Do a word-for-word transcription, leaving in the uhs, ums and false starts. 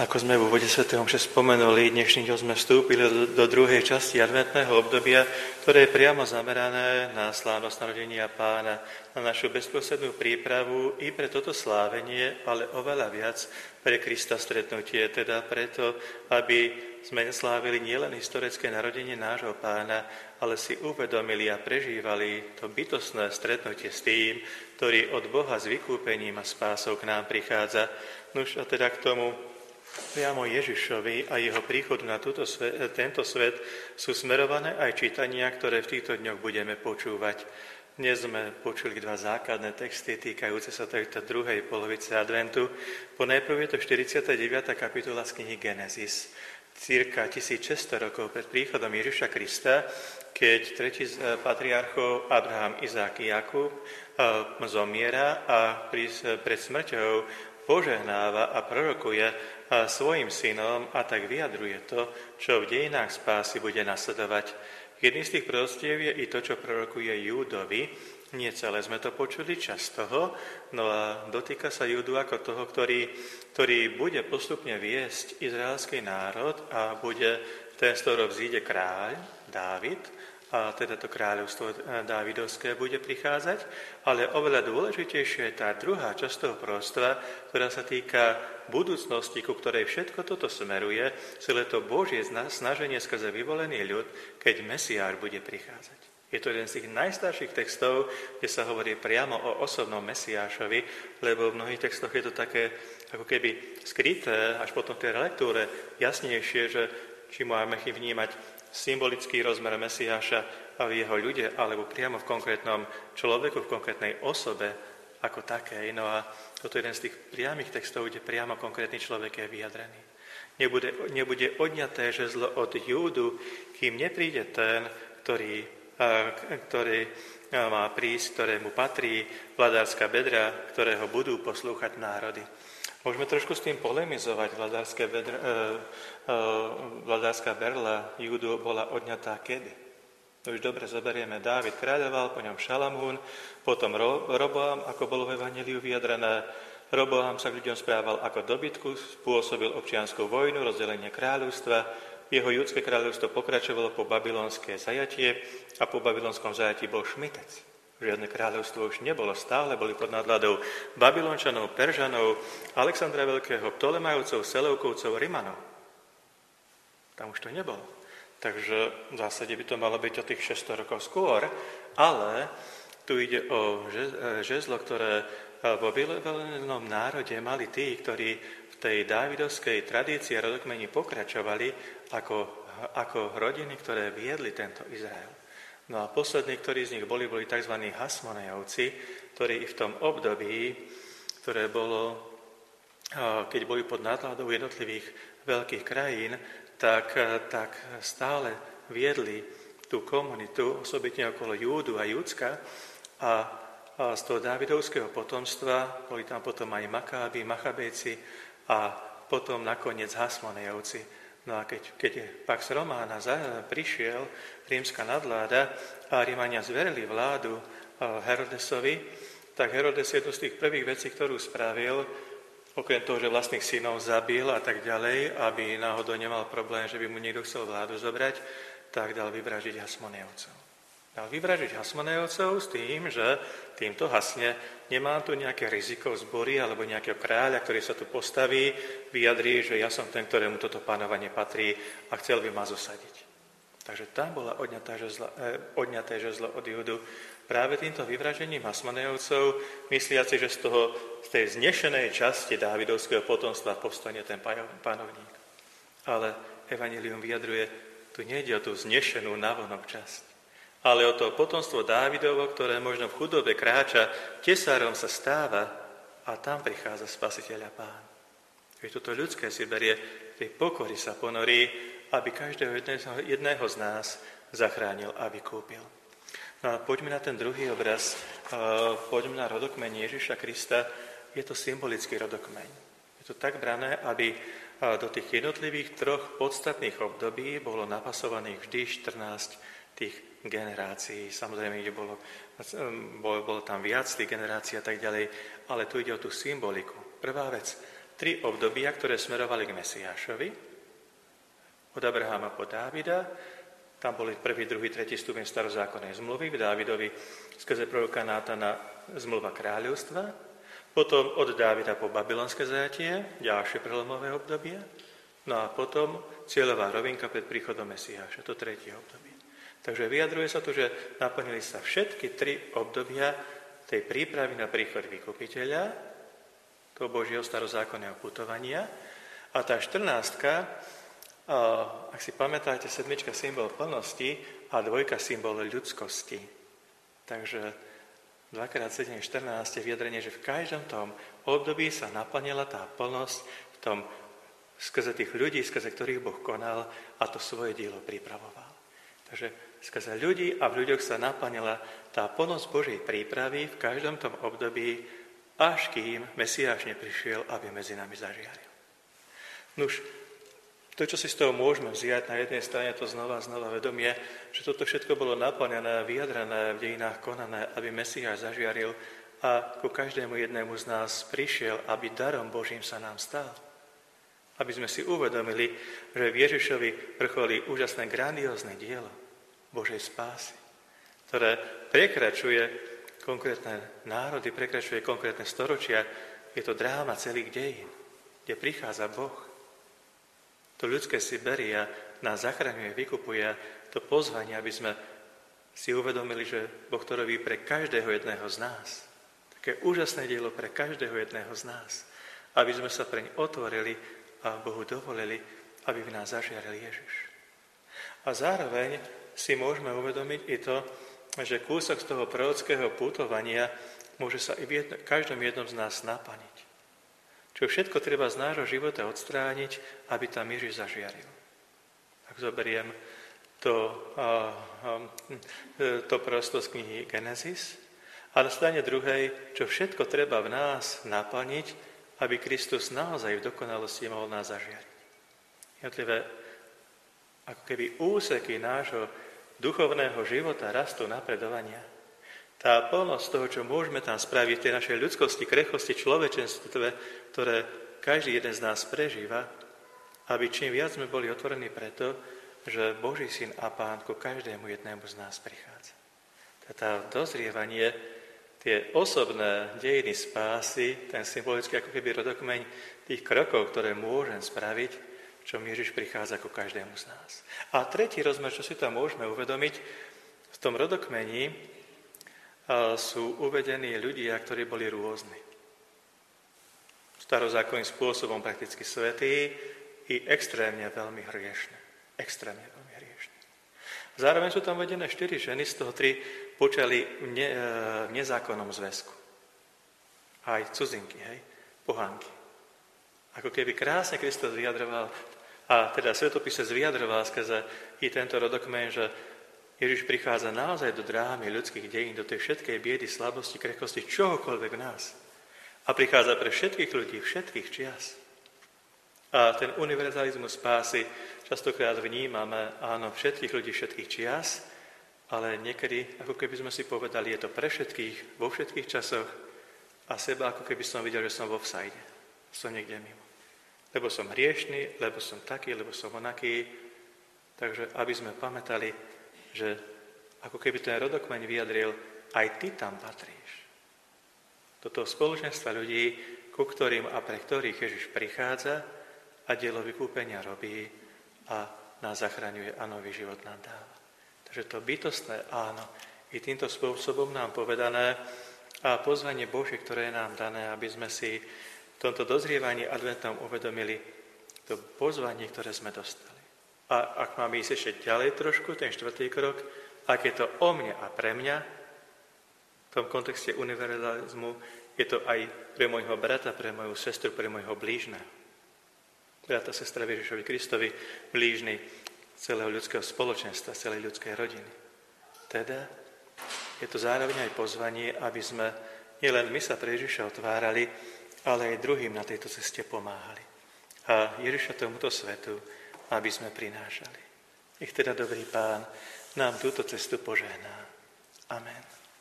Ako sme v úvode svätého omše spomenuli, dnešný deň sme vstúpili do, do druhej časti adventného obdobia, ktoré je priamo zamerané na slávnosť narodenia Pána, na našu bezprostrednú prípravu i pre toto slávenie, ale oveľa viac pre Krista stretnutie, teda preto, aby sme neslávili nielen historické narodenie nášho Pána, ale si uvedomili a prežívali to bytostné stretnutie s tým, ktorý od Boha s vykúpením a spásou k nám prichádza. Nuž a teda k tomu priamo Ježišovi a jeho príchodu na túto svet, tento svet sú smerované aj čítania, ktoré v týchto dňoch budeme počúvať. Dnes sme počuli dva základné texty týkajúce sa tejto druhej polovice adventu. Ponajprv je to štyridsiata deviata kapitola z knihy Genesis. Cirka tisícšesťsto rokov pred príchodom Ježiša Krista, keď tretí z patriarchov Abraham, Izák, Jakub zomiera a pred smrťou požehnáva a prorokuje svojim synom a tak vyjadruje to, čo v dejinách spásy bude nasledovať. Jedným z tých proroctiev je i to, čo prorokuje Júdovi. Nie celé sme to počuli, časť toho, no a dotýka sa Júdu ako toho, ktorý, ktorý bude postupne viesť izraelský národ a bude ten, z ktorého vzíde kráľ, Dávid, a teda to kráľovstvo dávidovské bude prichádzať, ale oveľa dôležitejšia je tá druhá časť toho proroctva, ktorá sa týka budúcnosti, ku ktorej všetko toto smeruje, celé to Božie snaženie skrze vyvolený ľud, keď Mesiáš bude prichádzať. Je to jeden z tých najstarších textov, kde sa hovorí priamo o osobnom Mesiášovi, lebo v mnohých textoch je to také ako keby skryté, až potom v tej lektúre jasnejšie, že či máme vnímať symbolický rozmer Mesiáša a v jeho ľude, alebo priamo v konkrétnom človeku, v konkrétnej osobe ako takej. No a toto je jeden z tých priamých textov, kde priamo konkrétny človek je vyjadrený. Nebude, nebude odňaté žezlo od Júdu, kým nepríde ten, ktorý, ktorý má prísť, ktorému patrí vladárska bedra, ktorého budú poslúchať národy. Môžeme trošku s tým polemizovať. Vladárska, bedra, e, e, vladárska berla Júdu bola odňatá kedy? Už dobre zoberieme, Dávid kráľoval, po ňom Šalamún, potom Ro, Roboam, ako bolo v Evanjeliu vyjadrené. Roboam sa k ľuďom správal ako dobytku, spôsobil občiansku vojnu, rozdelenie kráľovstva. Jeho judské kráľovstvo pokračovalo po babylonské zajatie a po babylonskom zajatí bol šmitec. Žiadne kráľovstvo už nebolo, stále boli pod nadvládou Babylončanov, Peržanov, Alexandra Veľkého, Ptolemajovcov, Seleukovcov, Rimanov. Tam už to nebolo. Takže v zásade by to malo byť o tých šesťsto rokov skôr, ale tu ide o žezlo, ktoré vo vyvolenom národe mali tí, ktorí v tej dávidovskej tradícii a rodokmeni pokračovali ako, ako rodiny, ktoré viedli tento Izrael. No a poslední, ktorí z nich boli, boli tzv. Hasmonejovci, ktorí v tom období, ktoré bolo, keď boli pod nadvládou jednotlivých veľkých krajín, tak, tak stále viedli tú komunitu, osobitne okolo Júdu a Júdska a, a z toho dávidovského potomstva boli tam potom aj Makábi, Machabejci a potom nakoniec Hasmonejovci. No a keď, keď Pax Romana prišiel, rímska nadvláda a Rímania zverili vládu Herodesovi, tak Herodes jednu z tých prvých vecí, ktorú spravil, okrem toho, že vlastných synov zabil a tak ďalej, aby náhodou nemal problém, že by mu niekto chcel vládu zobrať, tak dal vyvražiť Hasmonejovcov. Dal vyvražiť Hasmonejovcov s tým, že týmto hasne nemá tu nejaké riziko zbory alebo nejakého kráľa, ktorý sa tu postaví, vyjadrí, že ja som ten, ktorému toto panovanie patrí a chcel by ma zosadiť. Takže tam bola odňaté žezlo, eh, odňaté žezlo od Júdu práve týmto vyvražením Hasmonejovcov, mysliaci, že z toho, z tej znešenej časti dávidovského potomstva povstane ten panovník. Ale Evanjelium vyjadruje, tu nejde o tú znešenú navonok časť, ale o to potomstvo Dávidovo, ktoré možno v chudobe kráča, tesárom sa stáva a tam prichádza Spasiteľ a Pán. Keď toto ľudské si berie, tej pokory sa ponorí, aby každého jedného, jedného z nás zachránil a vykúpil. No a poďme na ten druhý obraz, poďme na rodokmeň Ježiša Krista. Je to symbolický rodokmeň. Je to tak brané, aby do tých jednotlivých troch podstatných období bolo napasovaných vždy štrnásť tých generácií. Samozrejme, kde bolo, bolo, bolo tam viac tých generácií a tak ďalej, ale tu ide o tú symboliku. Prvá vec, tri obdobia, ktoré smerovali k Mesiášovi. Od Abraháma po Dávida, tam boli prvý, druhý, tretí stupeň starozákonnej zmluvy, v Dávidovi skrze proroka Nátana zmluva kráľovstva, potom od Dávida po babylonské zajatie, ďalšie prelomové obdobie, no a potom cieľová rovinka pred príchodom Mesiáša, to tretie obdobie. Takže vyjadruje sa tu, že naplnili sa všetky tri obdobia tej prípravy na príchod vykupiteľa, toho Božieho starozákonného putovania. A tá štrnáctka, ak si pamätáte, sedmička symbol plnosti a dvojka symbol ľudskosti. Takže dvakrát sedem, štrnásť je vyjadrenie, že v každom tom období sa naplnila tá plnosť v tom, skrze tých ľudí, skrze ktorých Boh konal a to svoje dielo pripravoval. Takže skrze ľudí a v ľuďoch sa naplnila tá plnosť Božej prípravy v každom tom období, až kým Mesiáš neprišiel, aby medzi nami zažiaril. Nuž, to, čo si z toho môžeme vziať, na jednej strane to znova a znova vedomie, že toto všetko bolo naplnené, vyjadrené v dejinách konané, aby Mesiáš zažiaril a ku každému jednému z nás prišiel, aby darom Božím sa nám stal. Aby sme si uvedomili, že v Ježišovi vrcholí úžasné, grandiózne dielo Božej spásy, ktoré prekračuje konkrétne národy, prekračuje konkrétne storočia. Je to dráma celých dejín, kde prichádza Boh. To ľudské Siberia nás zachraňuje, vykupuje to pozvanie, aby sme si uvedomili, že Boh to robí pre každého jedného z nás. Také úžasné dielo pre každého jedného z nás. Aby sme sa preň otvorili a Bohu dovolili, aby v nás zažiaril Ježiš. A zároveň si môžeme uvedomiť i to, že kúsok z toho prorockého putovania môže sa i v jedno, každom jednom z nás naplniť. Čo všetko treba z nášho života odstrániť, aby tam Ježiš zažiaril. Ak zoberiem to, to prosto z knihy Genesis, a na strane druhej, čo všetko treba v nás naplniť, aby Kristus naozaj v dokonalosti mohol nás zažiariť. Jednotlivé ako keby úseky nášho duchovného života, rastu, napredovania. Tá plnosť toho, čo môžeme tam spraviť v tej našej ľudskosti, krechosti, človečenstve, ktoré každý jeden z nás prežíva, aby čím viac sme boli otvorení preto, že Boží syn a Pán ku každému jednému z nás prichádza. Tá dozrievanie, tie osobné dejiny spásy, ten symbolický ako keby rodokmeň tých krokov, ktoré môžem spraviť, v čom Ježiš prichádza ku každému z nás. A tretí rozmer, čo si tam môžeme uvedomiť, v tom rodokmeni sú uvedení ľudia, ktorí boli rôzni. Starozákonným spôsobom prakticky svätí i extrémne veľmi hriešne. Extrémne veľmi hriešne. Zároveň sú tam vedené štyri ženy, z toho tri počali v, ne, v nezákonnom zväzku. Aj cudzinky, hej, pohánky. Ako keby krásne Kristus vyjadroval, a teda Svätopise vyjadroval skrze i tento rodokmeň, že Ježiš prichádza naozaj do drámy ľudských dejín, do tej všetkej biedy, slabosti, krehkosti, čohokoľvek v nás. A prichádza pre všetkých ľudí, všetkých čias. A ten univerzalizmus spásy častokrát vnímame, áno, všetkých ľudí, všetkých čias, ale niekedy, ako keby sme si povedali, je to pre všetkých, vo všetkých časoch a seba, ako keby som videl, že som v offside, som niekde mimo. Lebo som hriešný, lebo som taký, lebo som onaký. Takže aby sme pamätali, že ako keby ten rodokmeň vyjadril, aj ty tam patríš. Do toho spoločenstva ľudí, ku ktorým a pre ktorých Ježiš prichádza a dielo vykúpenia robí a nás zachraňuje a nový život nám dáva. Takže to bytostné áno, i týmto spôsobom nám povedané a pozvanie Božie, ktoré je nám dané, aby sme si v tomto dozrievaní adventnom uvedomili to pozvanie, ktoré sme dostali. A ak máme ísť ešte ďalej trošku, ten štvrtý krok, ak je to o mne a pre mňa, v tom kontexte univerzalizmu, je to aj pre môjho brata, pre moju sestru, pre môjho blížneho. Brata, sestra Ježišovi Kristovi, blížny celého ľudského spoločenstva, celej ľudskej rodiny. Teda je to zároveň aj pozvanie, aby sme nielen my sa pre Ježiša otvárali, ale aj druhým na tejto ceste pomáhali. A Ježiša tomuto svetu, aby sme prinášali. Nech teda dobrý Pán nám túto cestu požehná. Amen.